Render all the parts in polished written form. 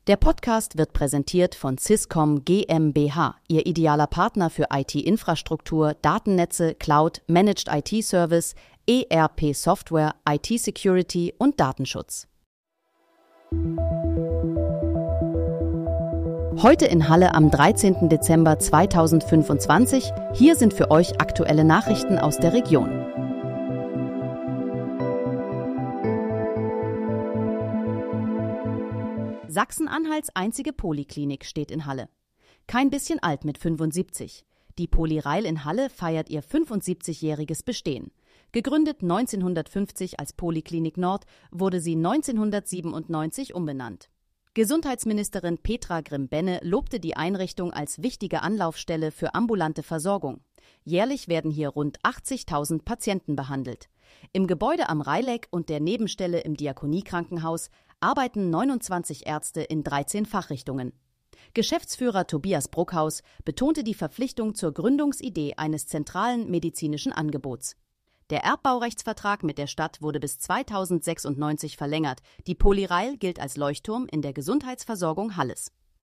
Der Podcast wird präsentiert von Syscom GmbH, Ihr idealer Partner für IT-Infrastruktur, Datennetze, Cloud, Managed IT-Service, ERP-Software, IT-Security und Datenschutz. Heute in Halle am 13. Dezember 2025. Hier sind für euch aktuelle Nachrichten aus der Region. Sachsen-Anhalts einzige Poliklinik steht in Halle. Kein bisschen alt mit 75. Die Poli Reil in Halle feiert ihr 75-jähriges Bestehen. Gegründet 1950 als Poliklinik Nord, wurde sie 1997 umbenannt. Gesundheitsministerin Petra Grimm-Benne lobte die Einrichtung als wichtige Anlaufstelle für ambulante Versorgung. Jährlich werden hier rund 80.000 Patienten behandelt. Im Gebäude am Reileck und der Nebenstelle im Diakoniekrankenhaus arbeiten 29 Ärzte in 13 Fachrichtungen. Geschäftsführer Tobias Bruckhaus betonte die Verpflichtung zur Gründungsidee eines zentralen medizinischen Angebots. Der Erbbaurechtsvertrag mit der Stadt wurde bis 2096 verlängert. Die Poli Reil gilt als Leuchtturm in der Gesundheitsversorgung Halles.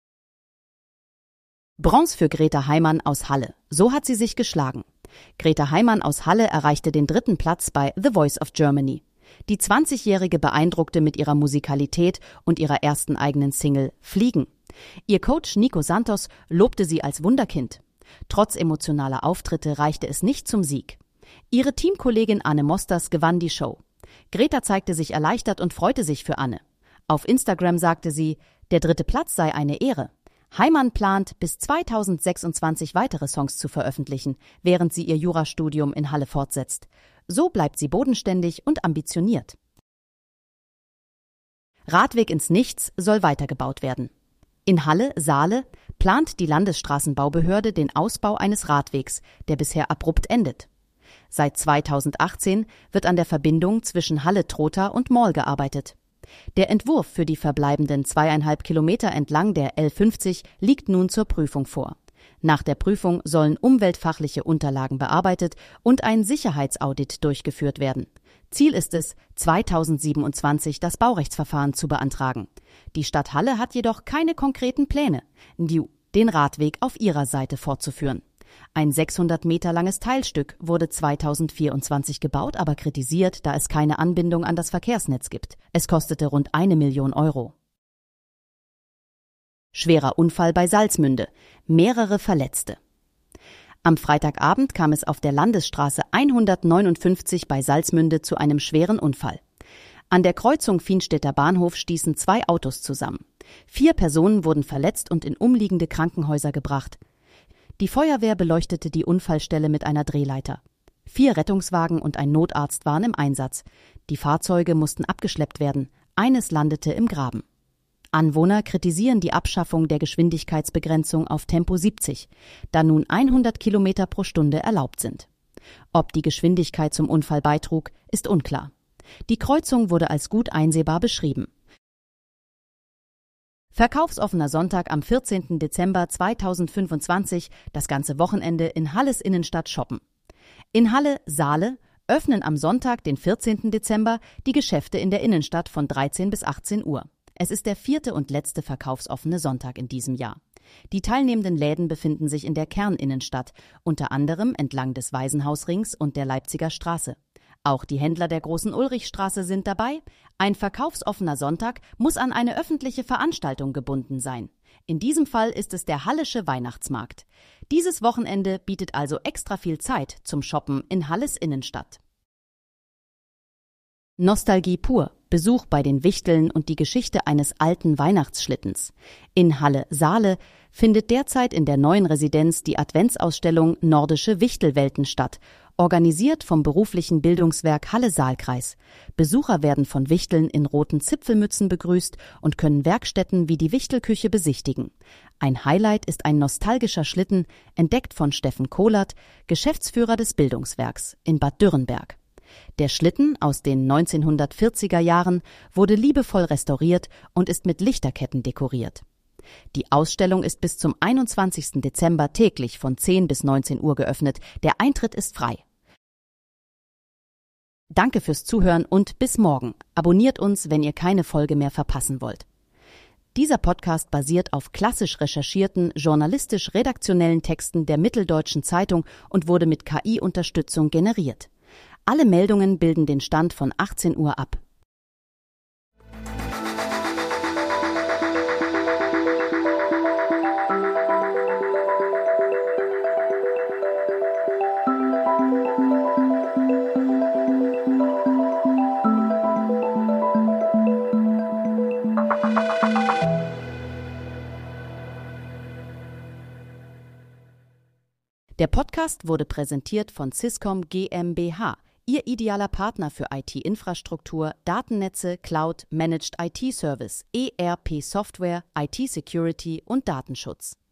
Bronze für Greta Heimann aus Halle. So hat sie sich geschlagen. Greta Heimann aus Halle erreichte den 3. Platz bei The Voice of Germany. Die 20-Jährige beeindruckte mit ihrer Musikalität und ihrer ersten eigenen Single Fliegen. Ihr Coach Nico Santos lobte sie als Wunderkind. Trotz emotionaler Auftritte reichte es nicht zum Sieg. Ihre Teamkollegin Anne Mosters gewann die Show. Greta zeigte sich erleichtert und freute sich für Anne. Auf Instagram sagte sie, der 3. Platz sei eine Ehre. Heimann plant, bis 2026 weitere Songs zu veröffentlichen, während sie ihr Jurastudium in Halle fortsetzt. So bleibt sie bodenständig und ambitioniert. Radweg ins Nichts soll weitergebaut werden. In Halle-Saale plant die Landesstraßenbaubehörde den Ausbau eines Radwegs, der bisher abrupt endet. Seit 2018 wird an der Verbindung zwischen Halle-Trotha und Morl gearbeitet. Der Entwurf für die verbleibenden 2,5 Kilometer entlang der L50 liegt nun zur Prüfung vor. Nach der Prüfung sollen umweltfachliche Unterlagen bearbeitet und ein Sicherheitsaudit durchgeführt werden. Ziel ist es, 2027 das Baurechtsverfahren zu beantragen. Die Stadt Halle hat jedoch keine konkreten Pläne, den Radweg auf ihrer Seite fortzuführen. Ein 600 Meter langes Teilstück wurde 2024 gebaut, aber kritisiert, da es keine Anbindung an das Verkehrsnetz gibt. Es kostete rund 1 Million Euro. Schwerer Unfall bei Salzmünde. Mehrere Verletzte. Am Freitagabend kam es auf der Landesstraße 159 bei Salzmünde zu einem schweren Unfall. An der Kreuzung Fienstädter Bahnhof stießen 2 Autos zusammen. 4 Personen wurden verletzt und in umliegende Krankenhäuser gebracht. Die Feuerwehr beleuchtete die Unfallstelle mit einer Drehleiter. 4 Rettungswagen und ein Notarzt waren im Einsatz. Die Fahrzeuge mussten abgeschleppt werden. Eines landete im Graben. Anwohner kritisieren die Abschaffung der Geschwindigkeitsbegrenzung auf Tempo 70, da nun 100 Kilometer pro Stunde erlaubt sind. Ob die Geschwindigkeit zum Unfall beitrug, ist unklar. Die Kreuzung wurde als gut einsehbar beschrieben. Verkaufsoffener Sonntag am 14. Dezember 2025, das ganze Wochenende in Halles Innenstadt shoppen. In Halle-Saale öffnen am Sonntag, den 14. Dezember, die Geschäfte in der Innenstadt von 13 bis 18 Uhr. Es ist der 4. und letzte verkaufsoffene Sonntag in diesem Jahr. Die teilnehmenden Läden befinden sich in der Kerninnenstadt, unter anderem entlang des Waisenhausrings und der Leipziger Straße. Auch die Händler der Großen Ulrichstraße sind dabei. Ein verkaufsoffener Sonntag muss an eine öffentliche Veranstaltung gebunden sein. In diesem Fall ist es der Hallische Weihnachtsmarkt. Dieses Wochenende bietet also extra viel Zeit zum Shoppen in Halles Innenstadt. Nostalgie pur. Besuch bei den Wichteln und die Geschichte eines alten Weihnachtsschlittens. In Halle-Saale findet derzeit in der neuen Residenz die Adventsausstellung Nordische Wichtelwelten statt, organisiert vom beruflichen Bildungswerk Halle-Saalkreis. Besucher werden von Wichteln in roten Zipfelmützen begrüßt und können Werkstätten wie die Wichtelküche besichtigen. Ein Highlight ist ein nostalgischer Schlitten, entdeckt von Steffen Kohlert, Geschäftsführer des Bildungswerks in Bad Dürrenberg. Der Schlitten aus den 1940er Jahren wurde liebevoll restauriert und ist mit Lichterketten dekoriert. Die Ausstellung ist bis zum 21. Dezember täglich von 10 bis 19 Uhr geöffnet. Der Eintritt ist frei. Danke fürs Zuhören und bis morgen. Abonniert uns, wenn ihr keine Folge mehr verpassen wollt. Dieser Podcast basiert auf klassisch recherchierten, journalistisch-redaktionellen Texten der Mitteldeutschen Zeitung und wurde mit KI-Unterstützung generiert. Alle Meldungen bilden den Stand von 18 Uhr ab. Der Podcast wurde präsentiert von Syscom GmbH, Ihr idealer Partner für IT-Infrastruktur, Datennetze, Cloud, Managed IT-Service, ERP-Software, IT-Security und Datenschutz.